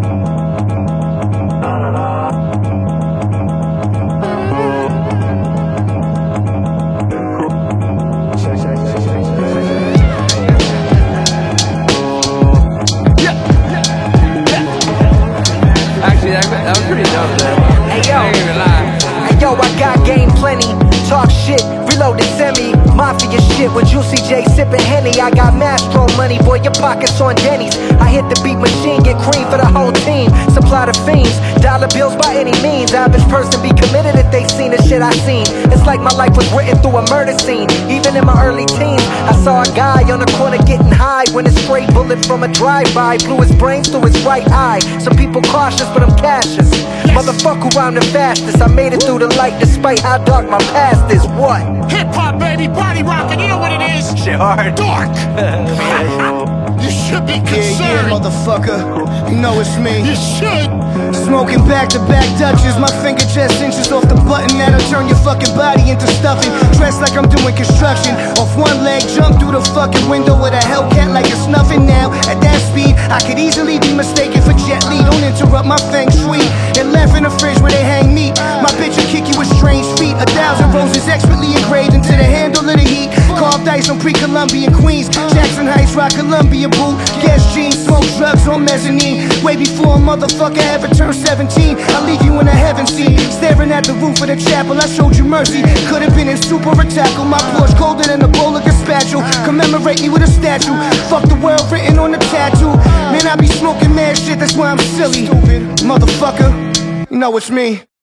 That was pretty dope, man. Hey yo, I ain't even lie. hey yo, I got game plenty. Talk shit, reloaded semi. Mafia shit with Juicy J sipping Henny. I got Mastro money, boy, your pockets on Denny's. I hit the beat machine, get cream for the whole team. Supply the fiends, dollar bills by any means. Average person be committed if they seen the shit I seen. It's like my life was written through a murder scene. Even in my early teens, I saw a guy on the corner getting high when a stray bullet from a drive-by blew his brains through his right eye. Some people cautious, but I'm cautious. Motherfucker, I'm the fastest. I made it through the light despite how dark my past is. What? Hip-hop, baby, body rockin', you know what it is? Shit hard. Dark! You should be concerned. Yeah, motherfucker, you know it's me. You should. Smoking back-to-back Dutches. My finger just inches off the button that'll turn your fucking body into stuffing. Dressed like I'm doing construction. Off one leg, jump through the fucking window with a Hellcat like it's nothing now. At that speed, I could easily be mistaken for Jet Li. Don't interrupt my feng shui. And left in the fridge where they hang meat. My bitch will kick you with strange feet. 1,000 roses expertly engraved into the handle of the heat. Carved ice on pre-Columbian Queens. Jackson Heights, rock Columbia boot. Guess jeans, smoke drugs on mezzanine. Way before a motherfucker ever turned 17. I leave you in a heaven seat, staring at the roof of the chapel. I showed you mercy. Could have been in super or tackle. My Porsche colder than a bowl of gazpacho. Commemorate me with a statue. Fuck the world written on the tattoo. Man, I be smoking mad shit, that's why I'm silly. Stupid motherfucker, you know it's me.